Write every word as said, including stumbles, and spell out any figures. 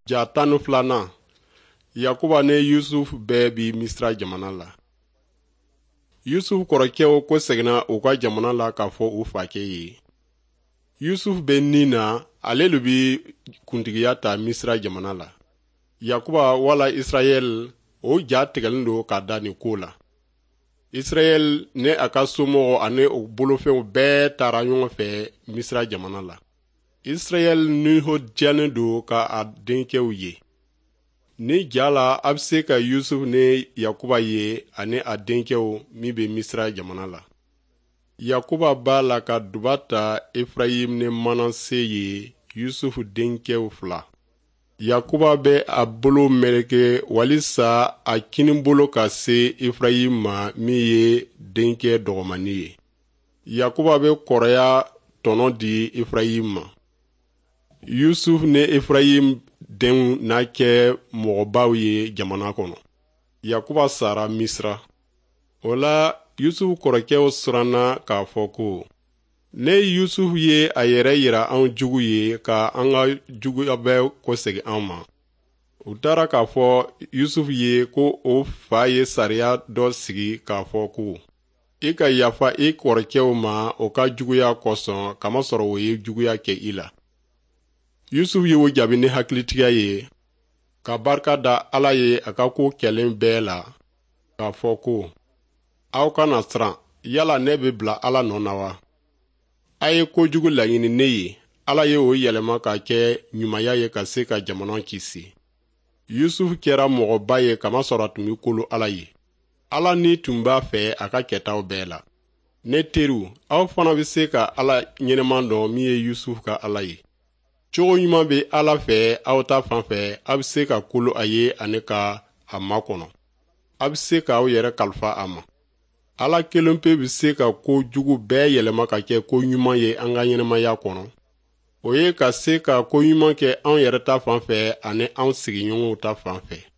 Ja tan filanan, Yakuba ne Yusuf bɛɛ bi Misra jamana la. Yusuf kɔrɔkɛw ko seginna u ka jamana la k'a fɔ u fakɛ ye. Yusuf bɛ nin na, ale lu bi kuntigiya ta Misra jamana la. Yakuba wala Israel o ja tigɛlen don ka da nin ko la. Israel ne a ka somɔgɔ ani o bolofɛnw bɛɛ taara ɲɔgɔn fɛ Misra jamana la. Israel nisɔndiyalen don ka a denkɛw ye. Ni ja la a bɛ se ka Yusuf ni Yakuba ye ani a denkɛw min bɛ Misra jamana la. Yakuba b'a la ka duba ta Efrayim ni Manase ye Yusuf denkɛw fila. Yakuba bɛ a bolo meleke walisa a kini bolo ka se Efrayim ma min ye denkɛ dɔgɔmani ye. Yakuba bɛ kɔrɔya tɔnɔ di Efrayim ma. Yusuf ni Efrayim denw n'a kɛ mɔgɔbaw ye jamana kɔnɔ. Yakuba sara Misra. O la Yusuf kɔrɔkɛw siranna k'a fɔ ko, ne Yusuf ye a yɛrɛ yira anw jugu ye ka an ka juguya bɛɛ kosegin an ma. U taara k'a fɔ Yusuf ye ko o fa ye sariya dɔ sigi k'a fɔ ko, i ka yafa i kɔrɔkɛw ma o ka juguya kosɔn kamasɔrɔ o ye juguya kɛ i la. Yusuf ye o jaabi ni hakilitigiya ye, ka barika da Ala ye a ka ko kɛlen bɛɛ la, k'a fɔ ko, aw kana siran, yala ne bɛ bila Ala nɔ na wa? A ye kojugu laɲini ne ye, Ala ye o yɛlɛma ka kɛ ɲumanya ye ka se ka jamana kisi. Yusuf kɛra mɔgɔba ye kamasɔrɔ a tun bɛ kolo Ala ye. Ala ni tun b'a fɛ a ka kɛtaw bɛɛ la. Ne teriw, aw fana bɛ se ka Ala ɲɛnɛman dɔn min ye Yusuf ka Ala ye. Cogo ɲuman bɛ Ala fɛ aw ta fan fɛ, a bɛ se ka kolo a ye ani ka a makɔnɔ. A bɛ se k'aw yɛrɛ kalifa a ma. Ala kelen pe bɛ se ka ko jugu bɛɛ yɛlɛma ka kɛ ko ɲuman ye an ka ɲɛnɛmaya kɔnɔ. O ye ka se ka ko ɲuman kɛ anw yɛrɛ ta fan fɛ ani anw sigiɲɔgɔnw ta fan fɛ.